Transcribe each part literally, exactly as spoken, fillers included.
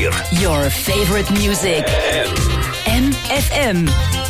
vier. Your favorite music. M F M.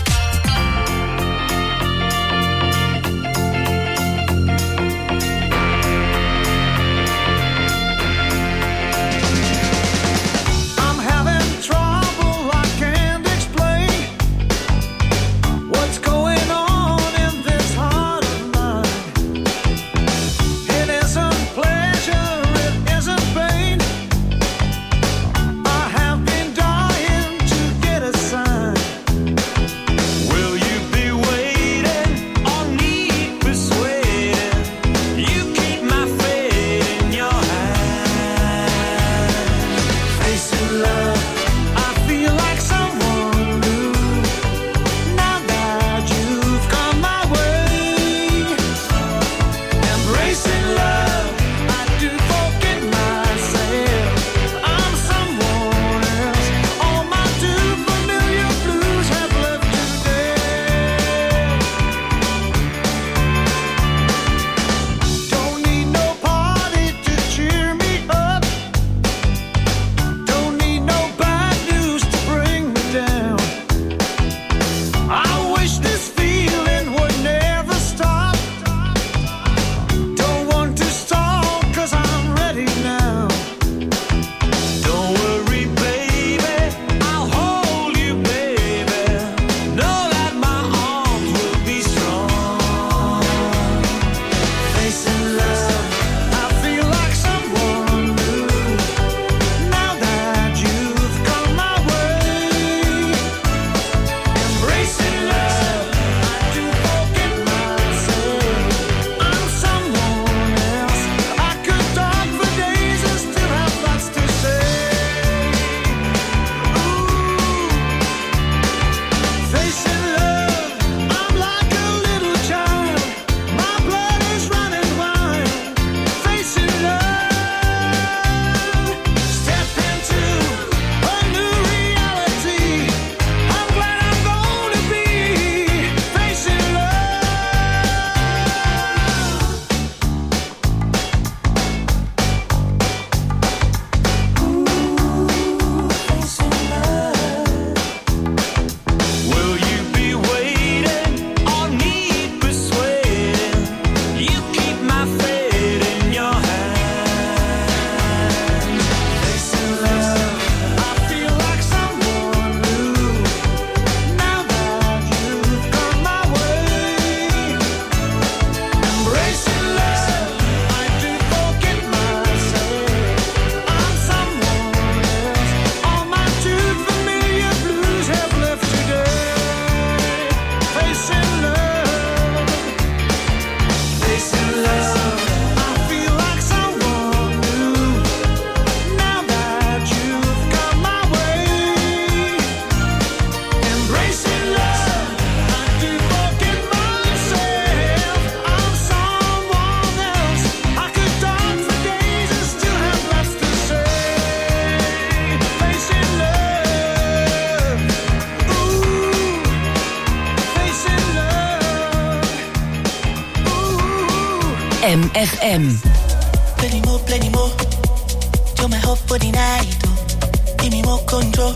M F M. Plenty more, plenty more. You're my hope for the night, oh. Give me more control.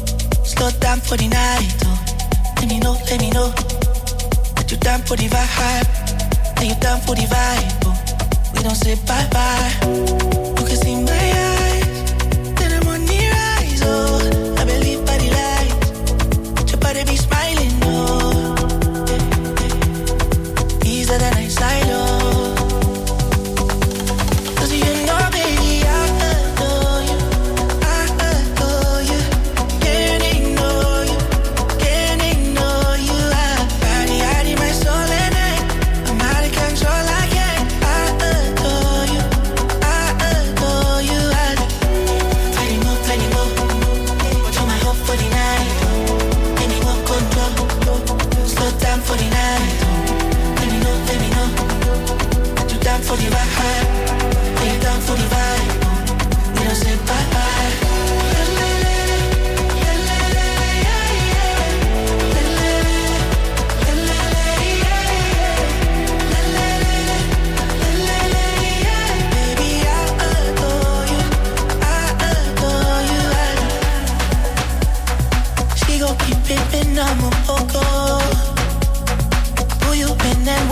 Slow down for the night, oh. Let me know, let me know that you're down for the vibe. That you're down for the vibe, oh. We don't say bye-bye. You can see my eyes, then I'm on the rise, oh. I believe by the light, your body be smiling, oh. Easier than I slide, oh. I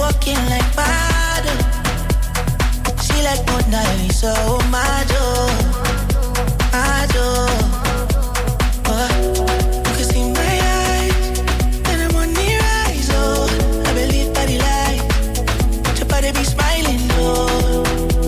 walking like Mado. She like Mona Lisa, oh Mado, Mado. Oh, you can see my eyes when I'm on the rise. Oh, I believe by the light, your body be smiling. Oh,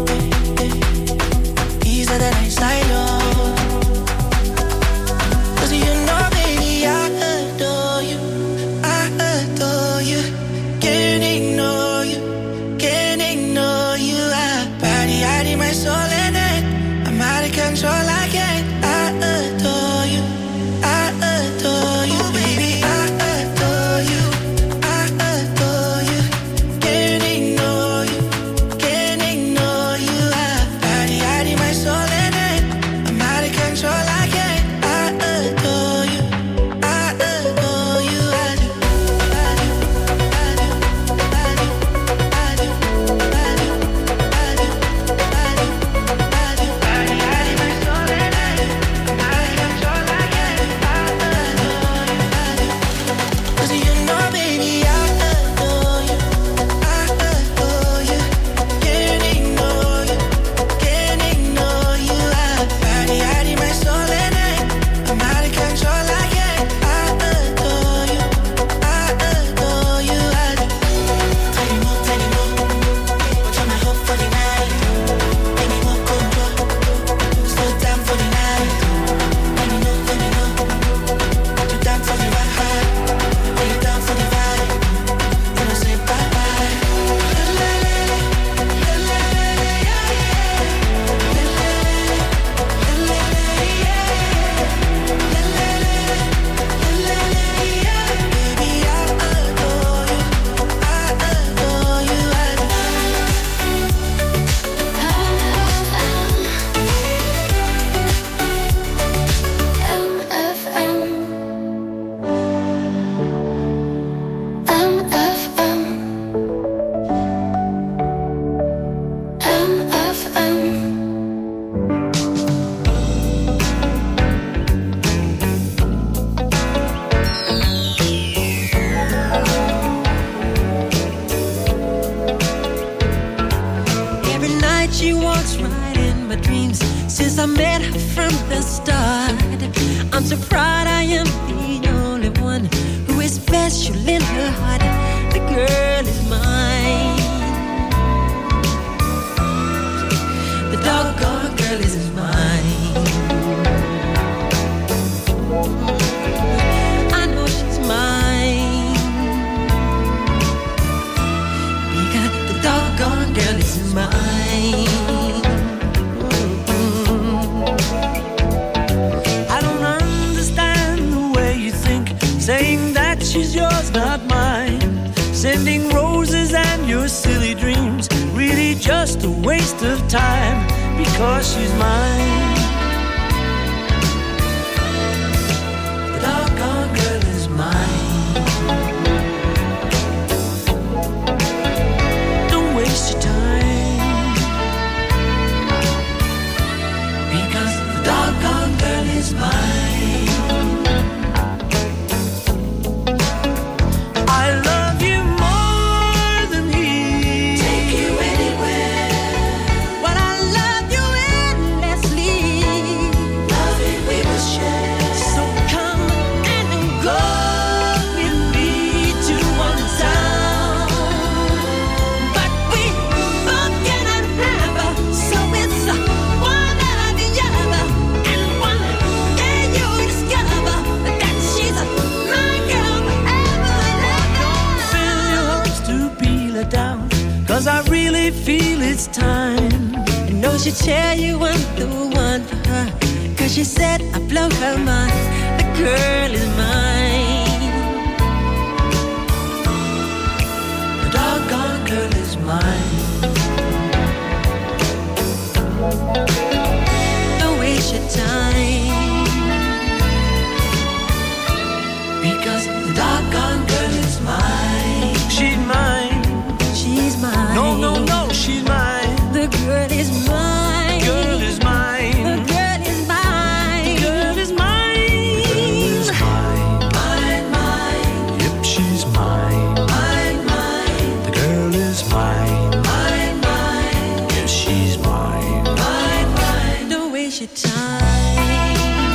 these are the nights I know. 'Cause you know, baby, I adore you, I adore you. Can't ignore you, can't ignore you. I body, I need my soul in it. I'm out of control, I can't. I adore you, I adore you, baby. I adore you, I adore you. Can't ignore you, can't ignore you. I body, I need my soul in it. I'm out of control, I can't. I adore you, I adore you. I do, I do, I do, I do, I do, I do, I do, I do, I do. Body, I need my soul in it. I'm out of control, I can't. I adore you, I do. 'Cause you know, baby, I adore you, I adore you. Can't ignore you, can't ignore you. I body, I need my soul in it. I'm out of control, I can't. I adore you, I adore you. I do. Tell me more, tell me more. What's on my hope for the night? Give me more control. Slow down for the night. Let me know, let me know. You down for the ride? Are you down for the vibe? You don't say bye bye. La la la la, la la la, yeah yeah. La la la, la la la, yeah yeah. La la la, la la la, yeah. Baby, I adore you, I adore you, I do. Every night she walks right in my dreams. Since I met her from the start, I'm so proud I am the only one who is special in her heart. The girl is mine. The doggone girl is mine. I know she's mine because the doggone girl is mine. I don't understand the way you think, saying that she's yours, not mine. Sending roses and your silly dreams, really just a waste of time, because she's mine. The doggone girl is mine. Don't waste your time, Because the doggone girl is mine. I love you more than he. Take you anywhere. Well, I love you endlessly. Loving we will share. So come and go with me to one town. But we both cannot have, so it's one or the other. And one day you'll discover that she's my girl forever and ever. Fill your hopes to be let down, 'cause I really feel it's time. I know she'll tell you I'm the one for her, 'cause she said I blow her mind. The girl is mine. The doggone girl is mine. Don't waste your time, because the doggone girl is mine. She's mine. She's mine. No, no, no, she's mine. The girl is mine. Girl is mine. The girl is mine. Girl is mine. Girl is mine. Mine, mine. Yep, she's mine. Mine, mine. The girl is mine. Mine, mine. Yes, she's mine. Mine, mine. Don't waste your time,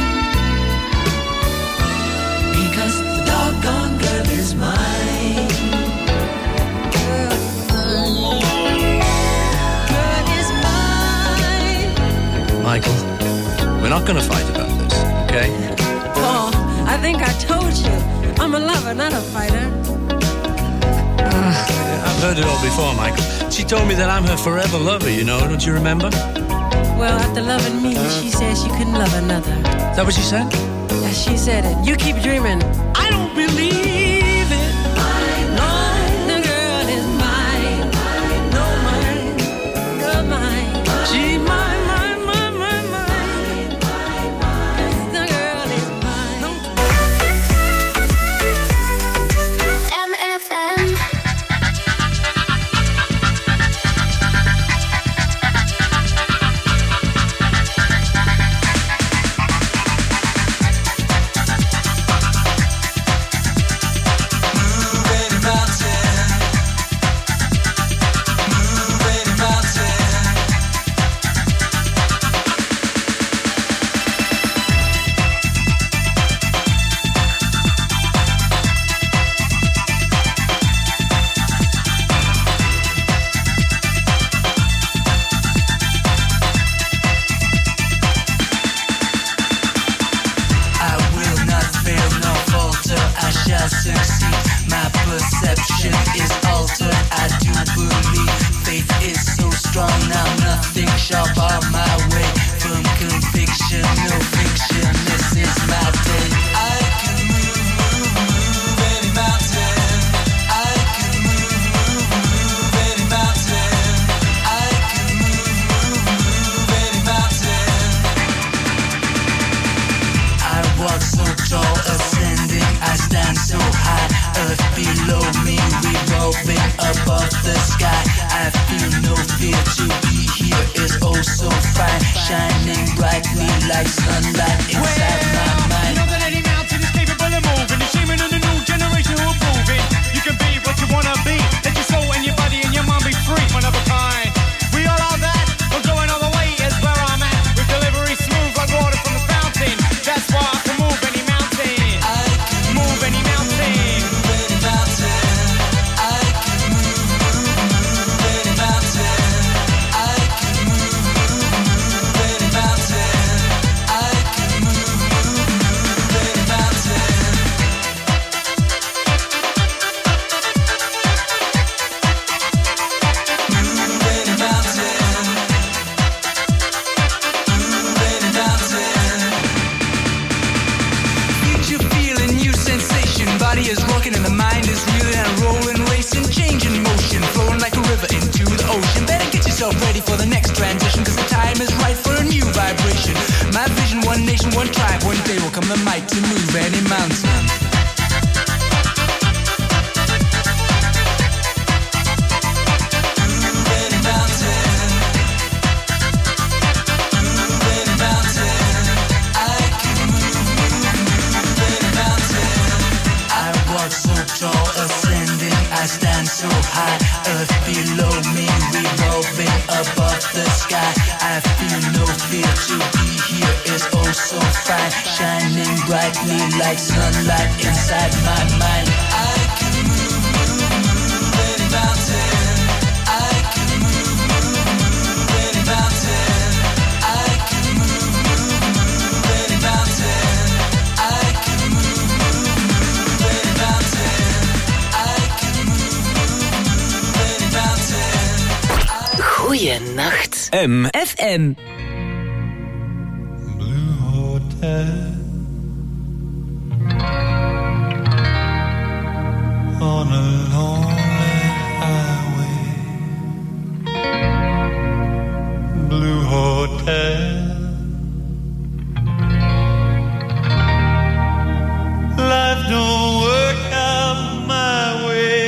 because the doggone girl is mine. Girl is mine. Girl is mine. Michael, we're not going to fight about this, okay? Paul, I think I told you, I'm a lover, not a fighter. Uh, I've heard it all before, Michael. She told me that I'm her forever lover, you know, don't you remember? Well, after loving me, she said she couldn't love another. Is that what she said? Yeah, she said it. You keep dreaming. I don't believe it. Mine, mine. The girl is mine. Mine, no mine. Girl mine. She mine, mine, mine, mine, mine. Mine, mine. The girl is mine. M F M. Goeienacht. M F M. Blue Hotel on a lonely highway. Blue Hotel. Life don't work out my way.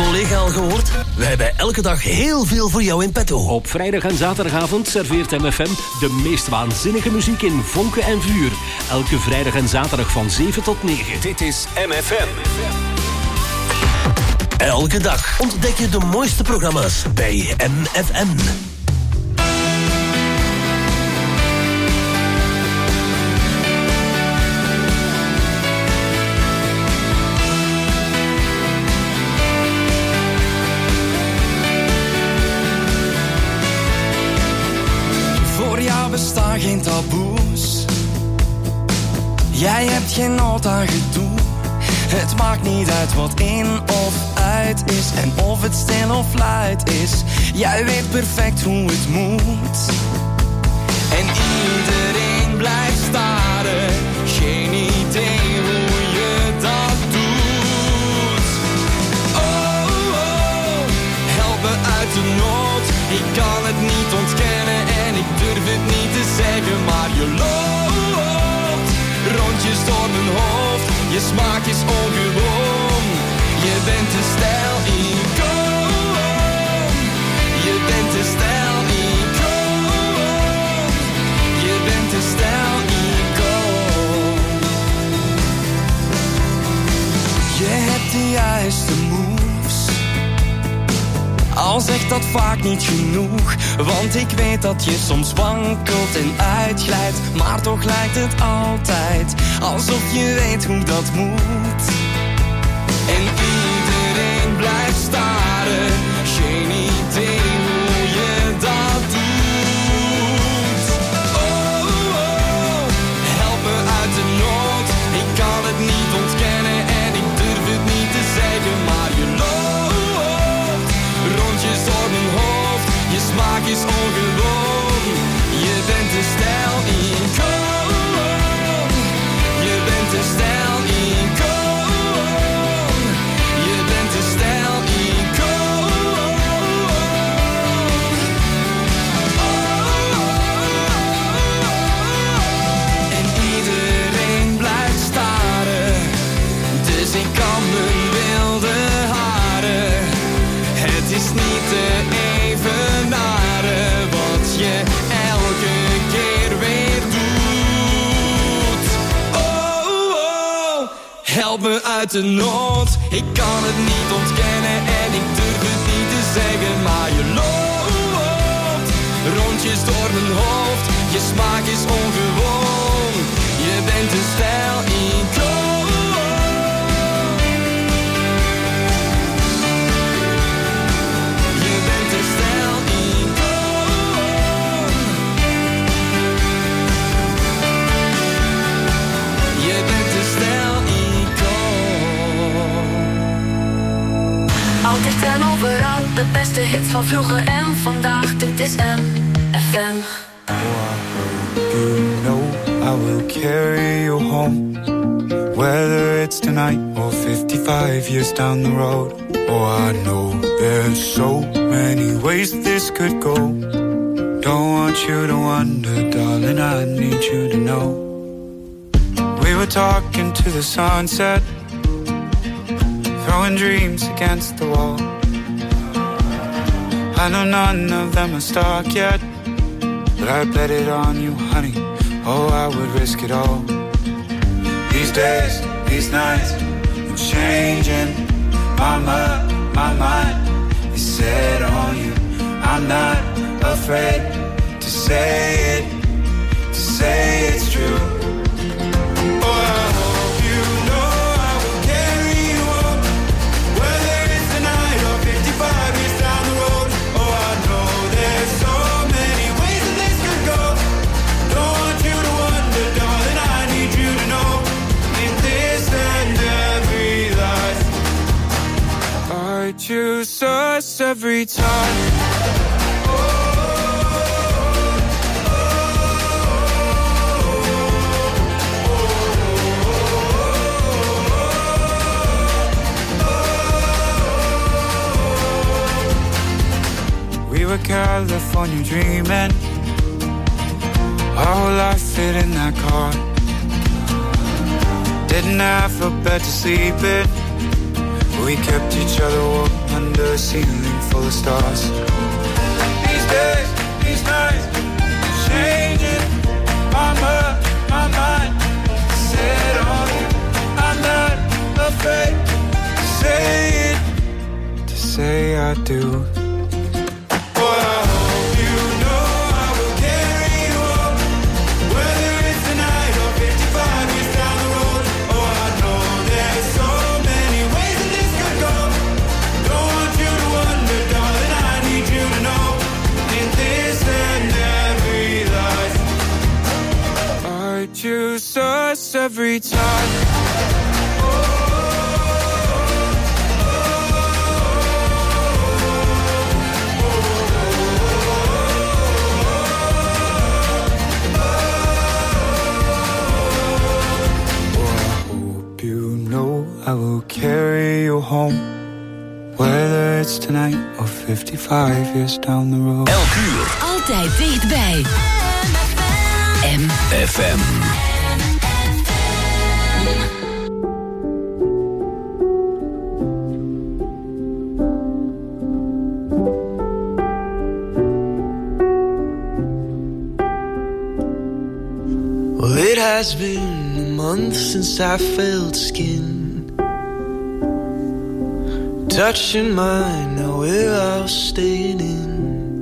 collega al gehoord? Wij hebben elke dag heel veel voor jou in petto. Op vrijdag en zaterdagavond serveert M F M de meest waanzinnige muziek in vonken en vuur. Elke vrijdag en zaterdag van zeven tot negen. Dit is M F M. Elke dag ontdek je de mooiste programma's bij M F M. Bestaan geen taboes. Jij hebt geen nood aan gedoe. Het maakt niet uit wat in of uit is en of het stil of luid is. Jij weet perfect hoe het moet. En iedereen blijft staren. Geen idee hoe je dat doet. Oh, oh, help me uit de nood. Ik kan het niet ontkennen en ik durf het niet te zeggen, maar je loopt rondjes door mijn hoofd. Je smaak is ongewoon. Je bent de stijl-icoon. Je bent de stijl-icoon. Je bent de stijl-icoon. Je hebt de juiste moves. Al zegt dat vaak niet genoeg, want ik weet dat je soms wankelt en uitglijdt, maar toch lijkt het altijd alsof je weet hoe dat moet. En iedereen blijft staren, geen idee hoe je dat doet. Oh, oh, help me uit de nood, ik kan het niet ontkennen en ik durf het niet te zeggen, maar je loopt rondjes door mijn hoofd, je smaak is ongewoon. Je bent de stijl-icoon. Je bent de stijl-icoon. Je bent de stijl-icoon. Oh. En iedereen blijft staren, dus ik kan mijn wilde haren. Het is niet te evenaren wat je elke keer weer doet. Oh, oh, help me uit de nood. Ik kan het niet ontkennen en ik durf het niet te zeggen, maar je loopt rondjes door mijn hoofd. Je smaak is ongewoon. Je bent de stijl-icoon. Altijd en overal, de beste hits van vroeger en vandaag. Dit is M F M. You know I will carry you home, whether it's tonight or fifty-five years down the road. Oh, I know there's so many ways this could go. Don't want you to wonder, darling, I need you to know. We were talking to the sunset, throwing dreams against the wall. I know none of them are stuck yet, but I bet it on you, honey. Oh, I would risk it all. These days, these nights, I'm changing. My mind, my mind is set on you. I'm not afraid to say it, to say it's true. Choose us every time. We were California dreaming, our whole life fit in that car. Didn't have a bed to sleep in, We kept each other warm under a ceiling full of stars. These days, these nights, changing my mind, my mind. Set on you, I'm not afraid to say it, to say I do. Choose us every time. I will carry you home, whether it's tonight or fifty-five years down the road. Elk uur. Altijd dichtbij. M F M. Well, it has been a month since I felt skin touching mine, now we're all staying in.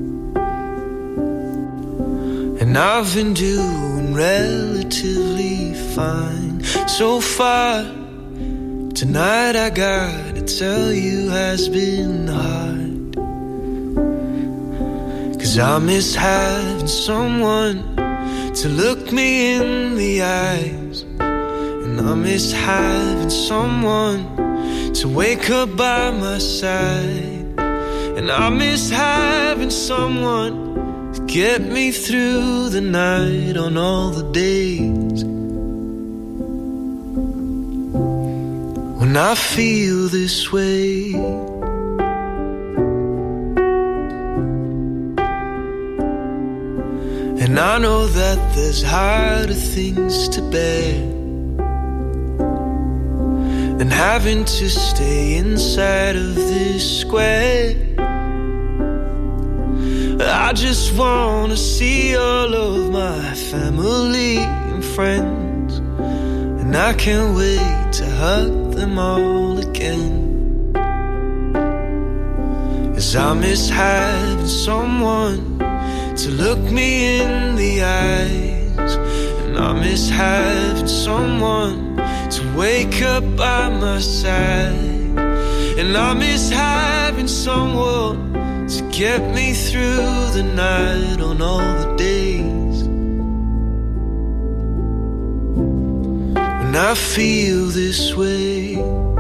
And I've been doing relatively fine so far. Tonight I gotta tell you has been hard, 'cause I miss having someone to look me in the eyes. And I miss having someone to wake up by my side. And I miss having someone to get me through the night on all the days when I feel this way. And I know that there's harder things to bear than having to stay inside of this square. I just wanna see all of my family and friends, and I can't wait to hug them all again. 'Cause I miss having someone to look me in the eyes. And I miss having someone to wake up by my side. And I miss having someone to get me through the night on all the days when I feel this way.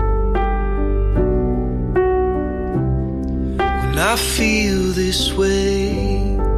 When I feel this way.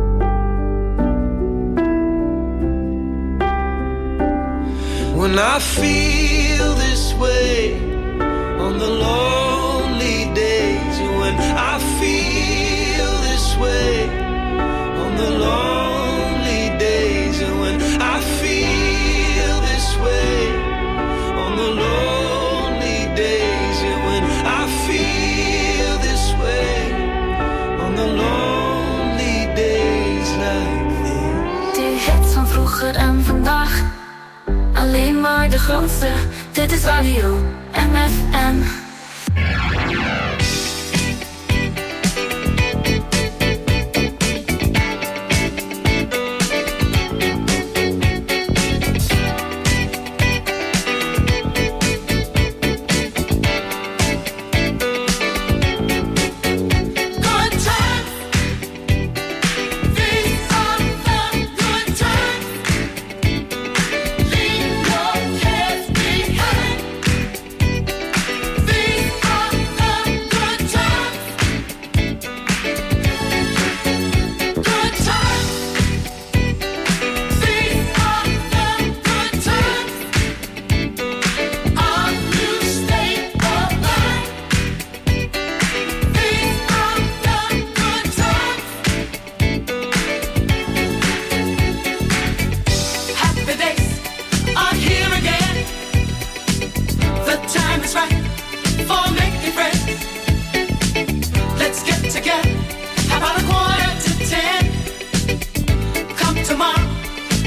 When I feel this way on the lonely days. When I feel this way on the lonely days. And when I feel this way on the lonely days. And when I feel this way on the lonely days like this. De hits van vroeger en vandaag, alleen maar de grootste. Dit is Radio M F M. These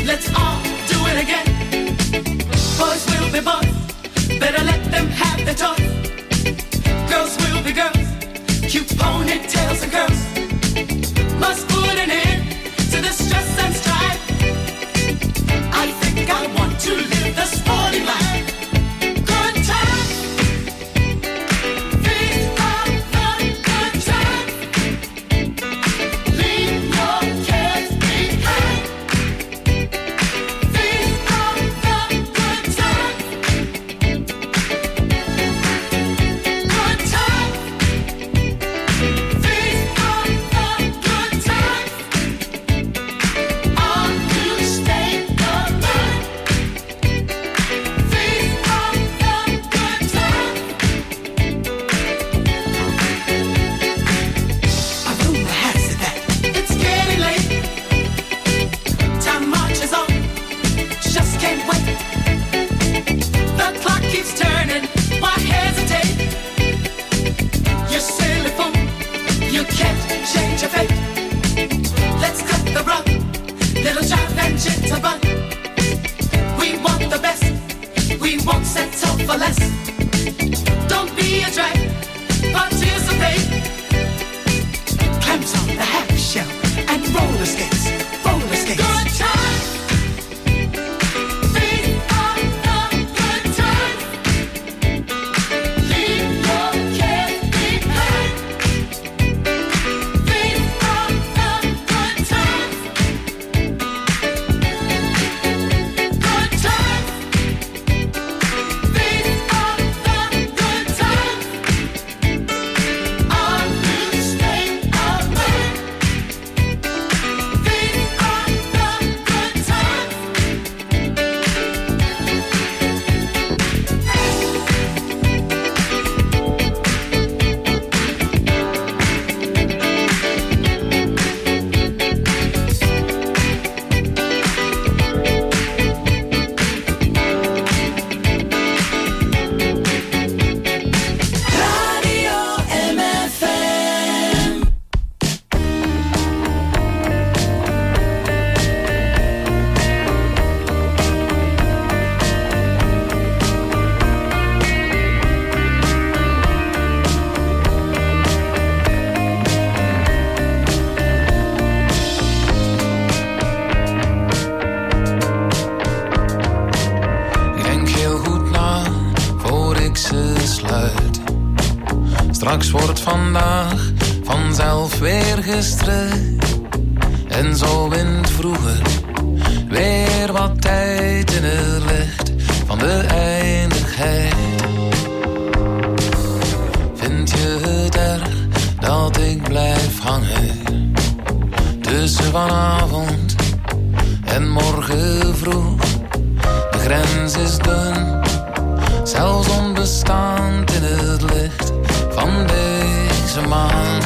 let's all do it again. Boys will be boys, better let them have their toys. Girls will be girls, cute ponytails and curls. Must put an end to the stress and strife. I think I want to live the sporty life. Good times, these are the good times. Leave your cares behind. These are the good times. Good times. These are the good times. All you stay alive. These are the good times. A rumor has it that it's getting late. Time marches on, just can't wait. The clock keeps turning, why hesitate? You silly fool, you can't change your fate. Let's cut the rug, little jive and jitterbug. We want the best, we won't settle for less. Don't be a drag, participate. Clams on the half shell and roller skates, roller skates. Good times. These are the good times. Leave your cares behind. These are the good times. Good times. These are the good times. All you stay alive. These are the good times. Radio M F M. Ik denk heel goed na voor ik ze sluit. Straks wordt vandaag vanzelf weer gisteren. En zo wint vroeger weer wat tijd in het licht van de eindigheid. Vind je het erg dat ik blijf hangen tussen vanavond en morgen vroeg? De grens is dun, zelfs onbestaand in het licht van deze maan.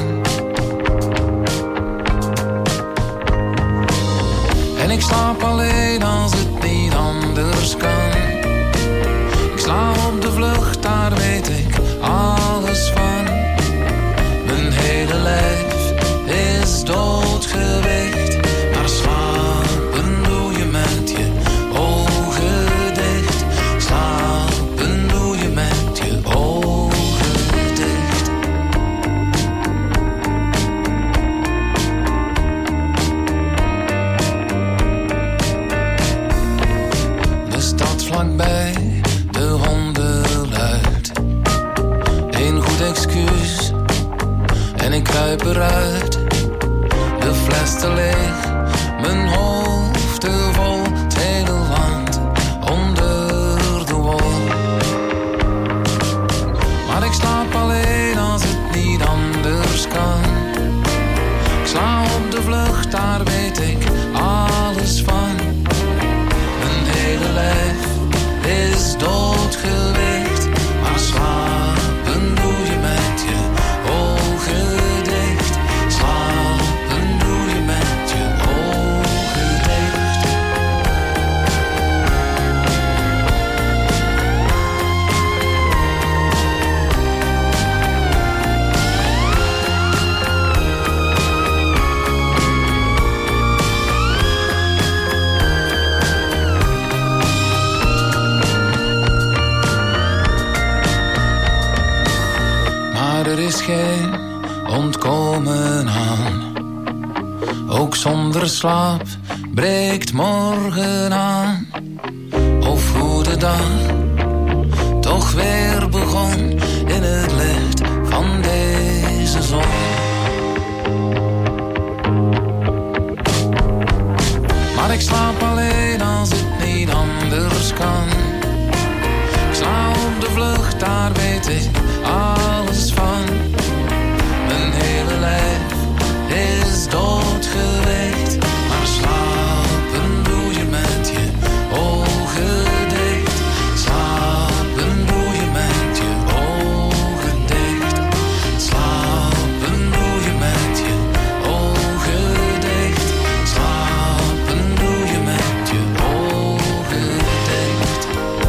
En ik slaap alleen als het niet anders kan. Ik sla op de vlucht, daar weet ik alles van. Mijn hele lijf is doodgewicht, maar slapen doe je met je ogen dicht. Slapen doe je met je ogen dicht. De stad vlakbij, de honden luid. Eén goed excuus en ik kruip eruit. De fles te leeg, mijn hoofd te vol. Het hele land onder de wol. Maar ik slaap alleen als het niet anders kan. Ik sla op de vlucht, daar weet ik alles van. Mijn hele lijf is doodgewicht, maar slapen doe je met je ogen dicht. geen ontkomen aan. Ook zonder slaap breekt morgen aan. Of hoe de dag toch weer begon in het licht van deze zon. Maar ik slaap alleen als het niet anders kan. Ik sla op de vlucht, daar weet ik alles van. Mijn hele lijf is doodgeweekt, maar slapen doe je met je ogen dicht. Slapen doe je met je ogen dicht. Slapen doe je met je ogen dicht. Slapen doe je met je ogen dicht.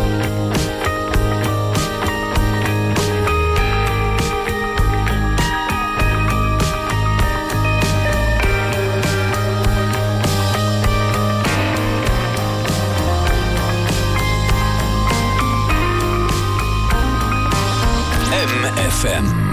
M F M.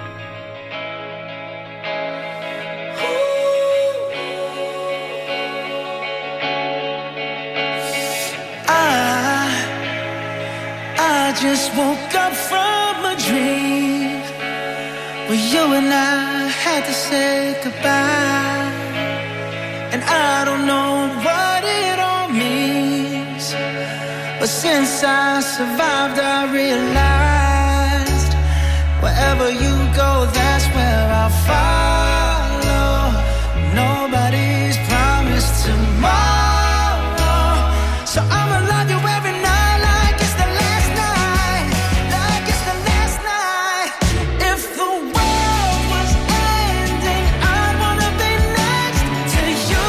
I, I just woke up from a dream where you and I had to say goodbye. And I don't know what it all means, but since I survived I realized wherever you go, that's where I'll follow. Nobody's promised tomorrow, so I'ma love you every night like it's the last night, like it's the last night. If the world was ending, I'd wanna be next to you.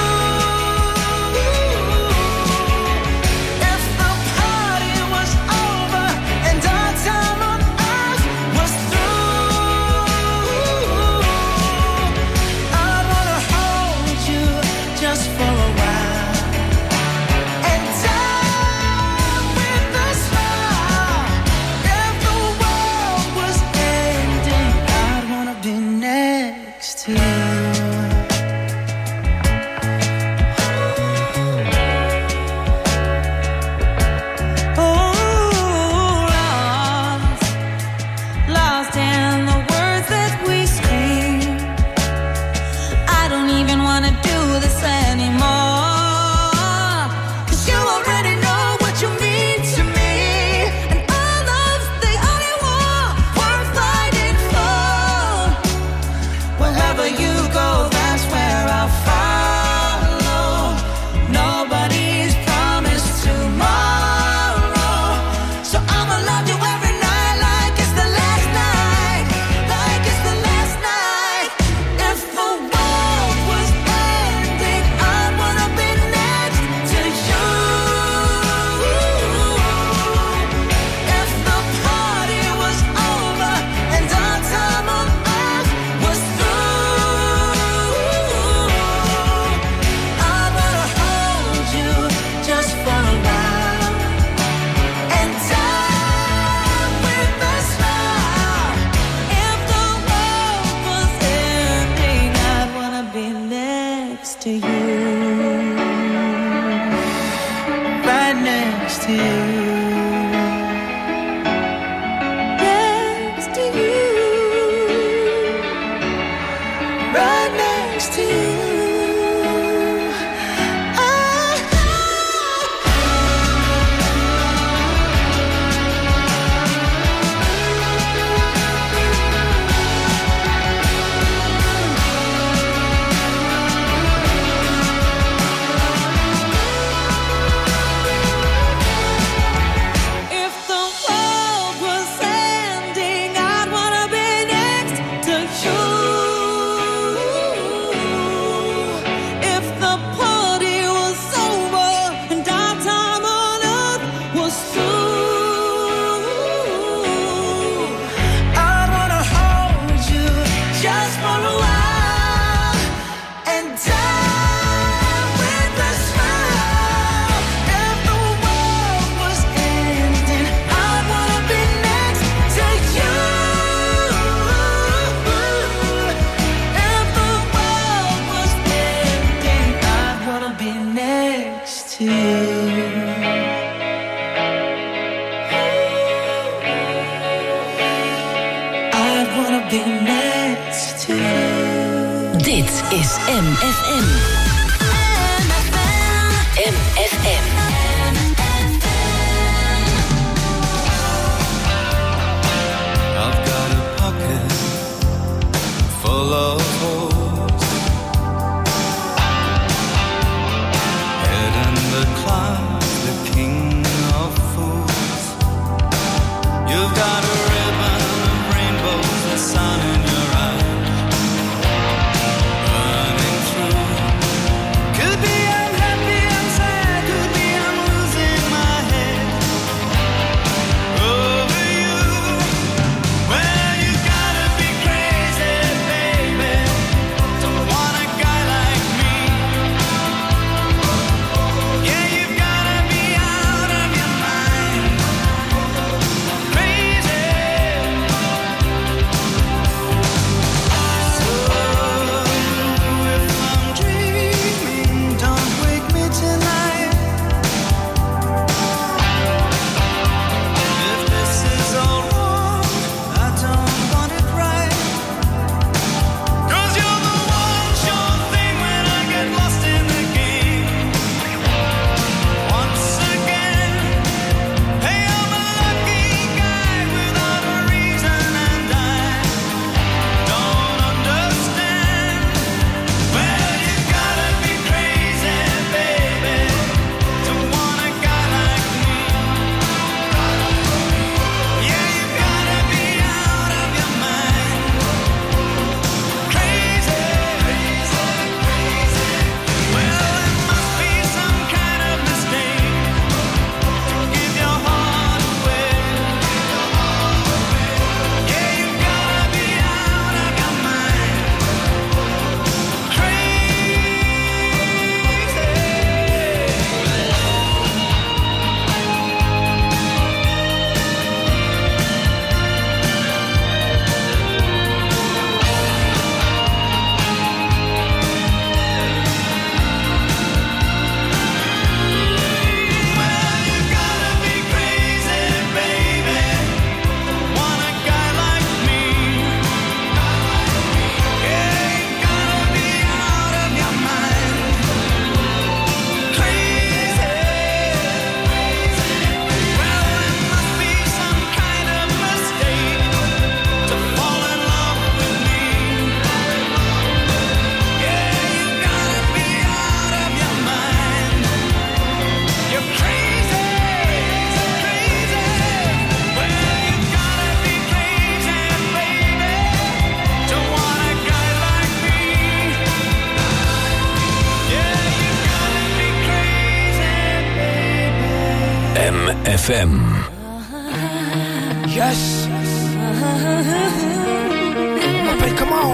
If the party was over and our time on earth was through, I'd wanna hold you just for a while and die with a smile. If the world was ending, I'd wanna be next to you. Oh, lost, lost in the words that we scream. I don't even wanna do this anymore, 'cause you already know what you mean to me, and all of the only war worth fighting for. Wherever you go, that's where I'll follow. Nobody's promised tomorrow, so I'ma love you every night like it's the last night, like it's the last night. If the world was ending, I'd wanna be next to you. If the party was over and our time on earth was through, I'd wanna hold you just for a while and die with a smile. If the world was ending, I'd wanna be next to you, right next to you, next to you, right next to you. to you. I wanna be next to you. Dit is M F M. M F M. I've got a pocket full of holes, head in the clouds, the king of fools. You've got a ribbon of rainbows, the sun in your eyes, running through. Could be I'm happy, I'm sad, could be I'm losing my head over you. Well, you gotta be crazy, baby, to want a guy like me. Yeah, you've gotta be out of your mind, crazy. So if I'm dreaming, don't wake me tonight. If this is all wrong, I don't want it right. 'Cause you're the one sure thing when I get lost in the game. Once again, hey, I'm a lucky guy without a reason, and I don't understand. Well, you gotta be crazy, baby, to want a guy like me. Yeah, you gotta be out of your mind, crazy, crazy, crazy. Well, it must be some kind of mistake to give your heart away. Yeah, you gotta be out of your mind, crazy. Well, you gotta be crazy, baby, want a guy like me. Yeah, you gotta be out of your mind, crazy. Well, it must be some kind of mistake to fall in love with me. Yeah, you gotta be out of your mind. You're crazy, crazy. Well, you gotta be crazy, baby, to want a guy like me. Yeah, you gotta be crazy, baby. M F M. Yes. On m'appelle comment?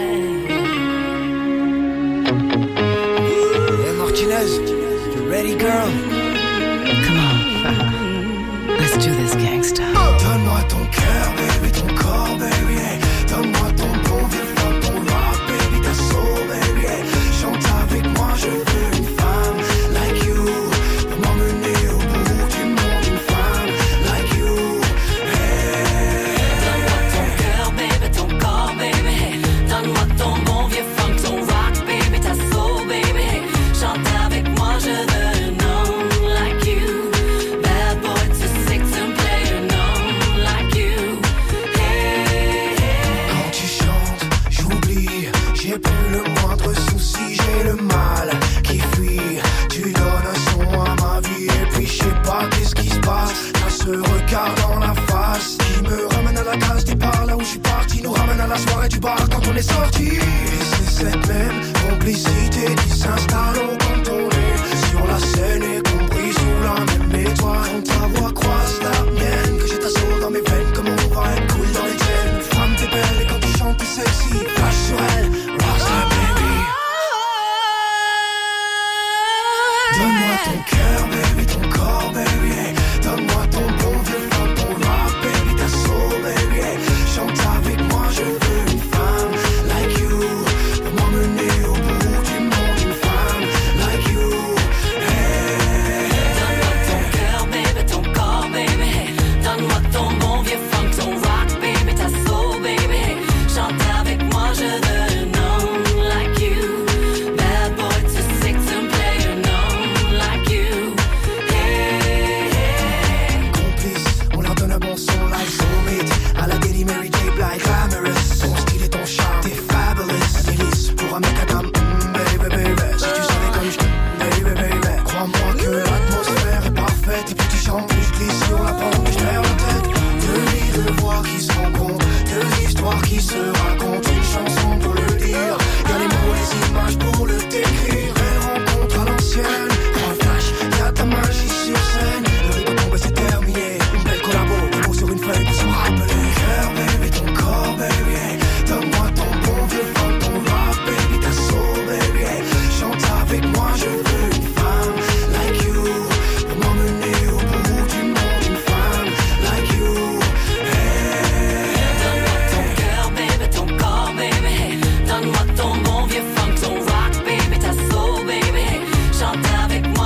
Hey Martinez, you ready, girl? Come on. Let's do this, gangsta. Donne-moi ton cœur, baby, ton corps, baby, hey. Donne-moi ton bon vieux funk, ton rock, baby, ta soul, baby, hey. Chante avec moi, je veux une femme like you, pour m'emmener au bout du monde, une femme like you, hey. Donne-moi ton cœur, baby, ton corps, baby. Donne-moi ton bon vieux funk, ton rock, baby, ta soul, baby. Chante avec moi, je veux un homme like you. Bad boy to six and play an homme like you. Hey, hey. Quand tu chantes, j'oublie, j'ai plus le moindre souci, j'ai le mal qui fuit. Tu donnes un son à ma vie et puis je sais pas qu'est-ce qui se passe. T'as ce regard dans la face qui me ramène à la case départ, là où je suis parti, nous ramène à la soirée du bar quand on est sorti. Et c'est cette même complicité qui s'installe au contourné sur la scène et compris sous la même étoile. Quand ta voix croise la mienne, que j'ai ta soul dans mes veines, comme on va être cool dans les chaînes. Femme t'es belle et quand tu chantes t'es sexy, flash sur elle, rockstar baby. Donne-moi ton cœur, baby, ton corps, baby, hey. Donne-moi ton bon vieux funk, ton rock, baby, ta soul, baby, hey. Chante avec moi, je veux une femme like you, pour m'emmener au bout du monde, une femme like you, hey.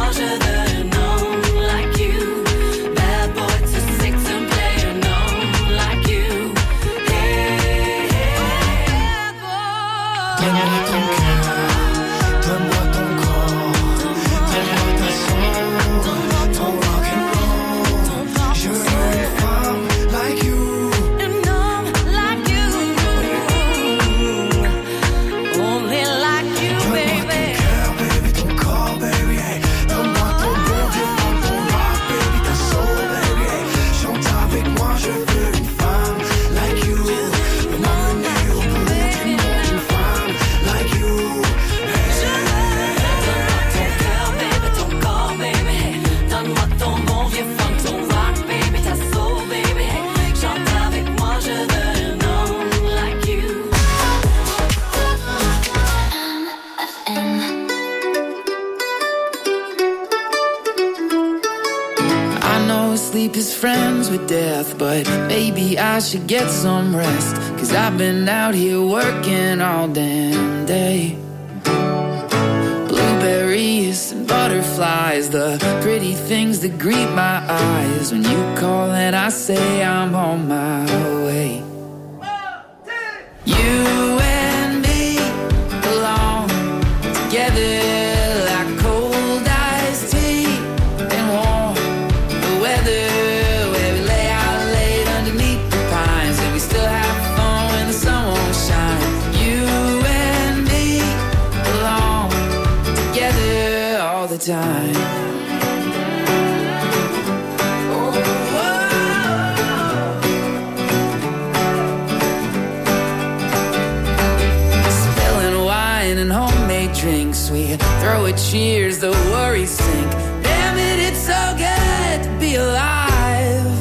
je veux un homme like you. Bad boy to six and play an homme like you. Hey, hey, boy. Donne-moi ton cœur, donne-moi ton corps, donne-moi ta soul, ton rock and roll. Je veux une femme like you. An homme like you. Only like you, baby. Baby, ton corps, baby, hey. Donne-moi ton bon Dieu, ton rock, baby, ta soul, baby, hey. Chante avec moi, je veux une femme like you. M'emmener au bout du monde, une femme like you. Donne-moi ton cœur, baby, ton corps, baby. Donne-moi ton bon vieux funk, ton rock, baby, ta soul, baby. Chante avec moi, je veux un homme like you. I know sleep is friends with death, but maybe I should get some rest. Cause I've been out here working all damn day. Blueberries and butterflies, the pretty things that greet my eyes. When you call and I say I'm on my way. You and me belong together like cold iced tea and warm the weather, where we lay out late underneath the pines and we still have fun when the sun won't shine. You and me belong together all the time. Spilling wine and homemade drinks, we throw a cheers, the worries sink. Damn it, it's so good to be alive.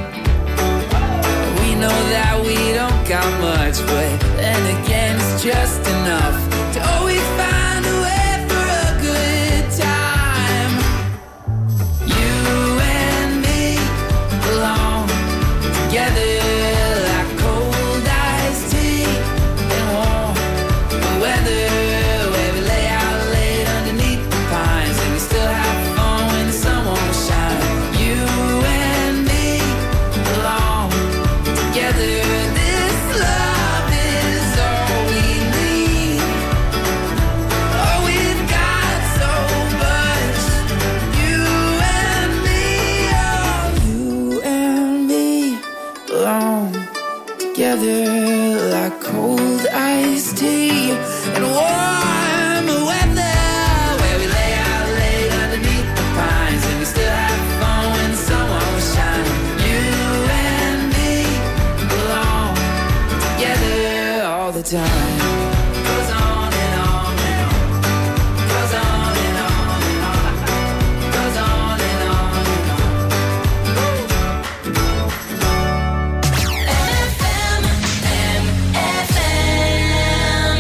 We know that we don't got much, but then again it's just enough to always find a way for a good time. You and me belong together like cold iced tea and warm the weather, where we lay out late underneath the pines and we still have fun when the sun won't shine. You and me belong together. This love is all we need. Oh, we've got so much. You and me, oh, you and me belong together like cold iced tea and warm weather, where we lay out late underneath the pines and we still have fun when the sun won't shine. You and me belong together all the time. Goes on and on and on. Goes on and on and on. Goes on and on and on. F M, M F M.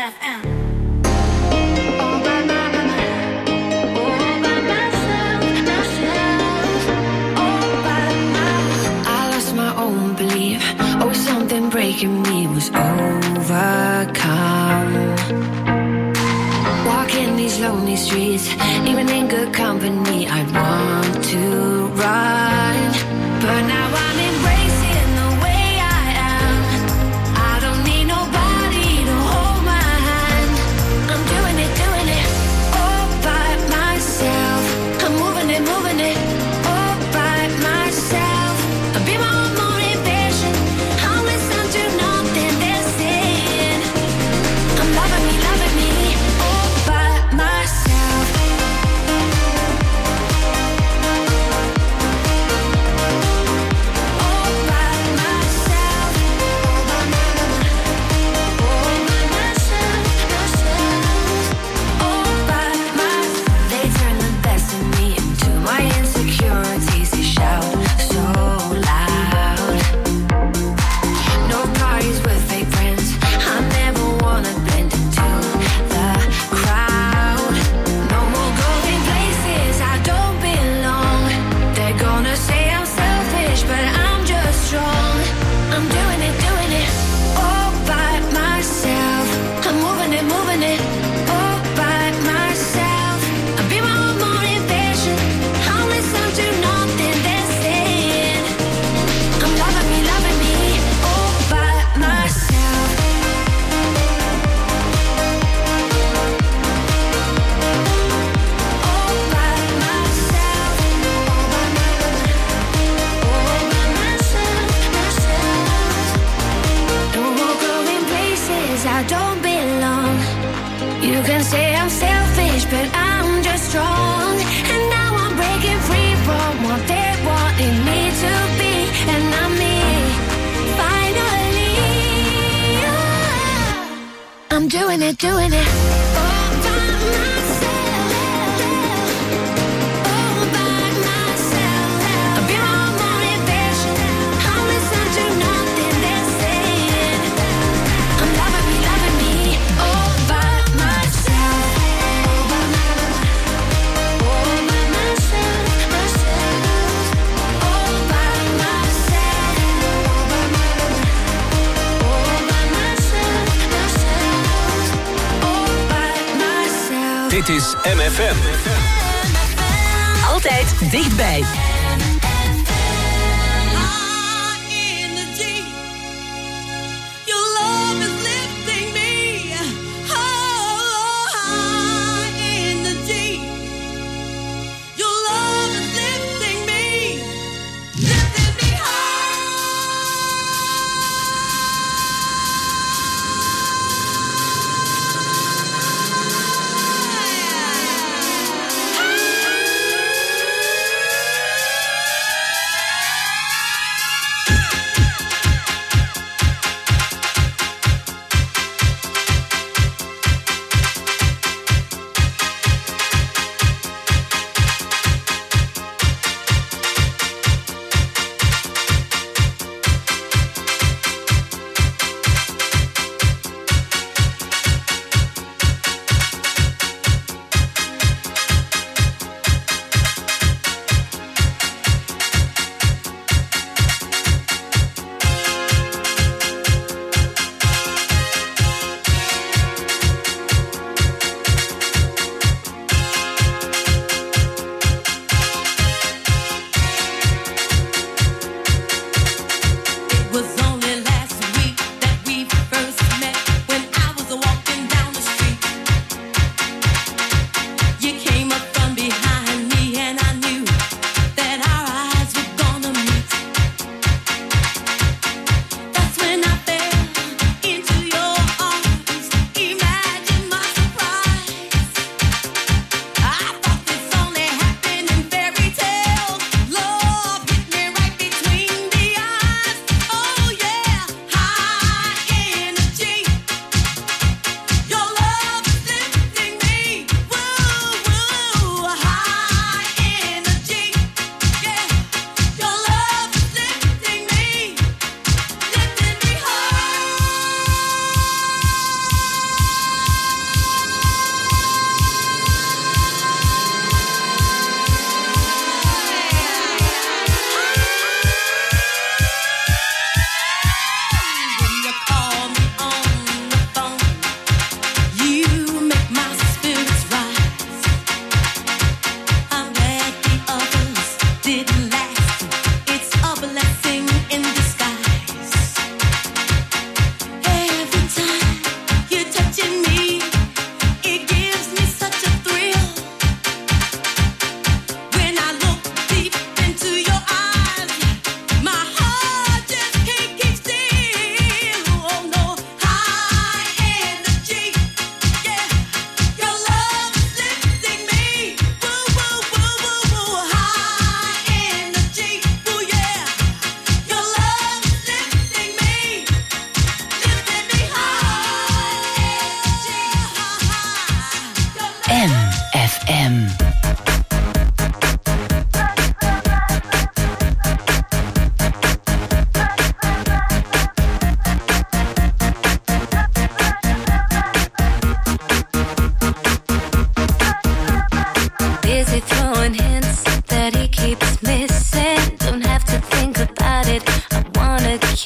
F M. Breaking me was overcome. Walking these lonely streets, even in good company, I'd want to run. But now I'm embracing the way I am. I don't need nobody to hold my hand. I'm doing it, doing it all by myself. I'm moving it, moving it all by myself. I'll be my own motivation. I'll listen to nothing they're saying. I'm loving me, loving me all by myself. All by myself. All by myself. All by myself. All by myself. They turn the best in me into my insecurities. They shout so loud. No parties with fake friends. I never wanna blend into the crowd. No more going places I don't belong. They're gonna say I'm selfish, but I'm just strong. I'm doing it, doing it all by myself. I'm moving it, moving it all by myself. I'll be my own motivation. I'll listen to nothing they're saying. I'm loving me, loving me all by myself. All by myself. All by myself. Myself. No more going places I don't belong. You can say I'm selfish, but I'm just strong. And now I'm breaking free from what they wanted me to be. And I'm me, finally. I'm doing it, doing it all by myself. All by myself. I'll be my own motivation. I'll listen to nothing they're saying. I'm loving me, loving me all by myself. All by myself. All by myself. Myself. All by myself. All by myself. All by myself. Myself. All by myself. Dit is M F M. Altijd dichtbij. In the deep, your love is lifting me. High in the deep, your love is lifting me, lifting me high.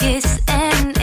kiss and